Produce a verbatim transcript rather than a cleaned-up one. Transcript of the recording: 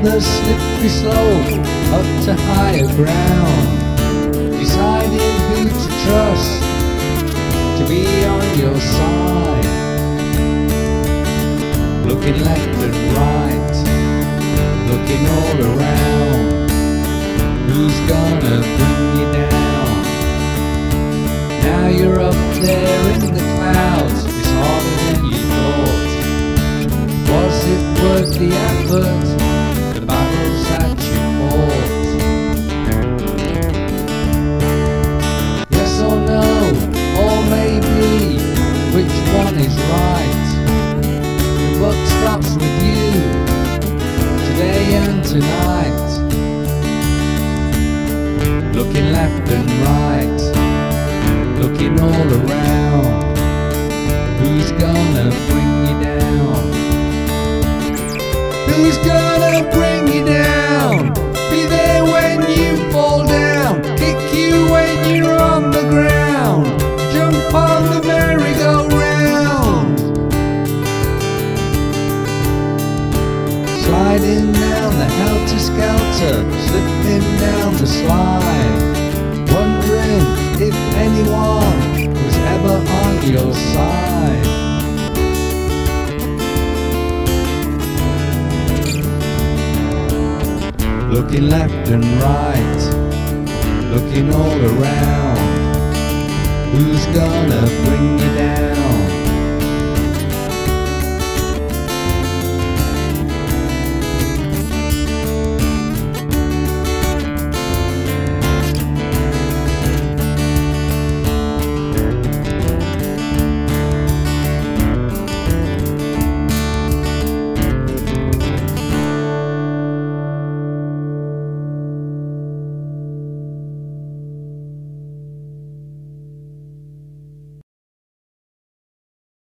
the slippery slope up to higher ground, deciding who to trust to be on your side, looking left and right, looking all around, who's gonna bring you down? Now you're up there in the clouds, it's harder than you thought. Was it worth the effort, the battles that you fought? Yes or no, or maybe, which one is right? The buck stops with you, today and tonight, looking left and right, looking all around, who's gonna bring you down? Who's gonna bring you down? Be there when you fall down, kick you when you're on the ground, jump on the merry-go-round, sliding down the helter-skelter, slipping down the slide, wondering if anyone was ever on your side. Looking left and right, looking all around, who's gonna bring you down?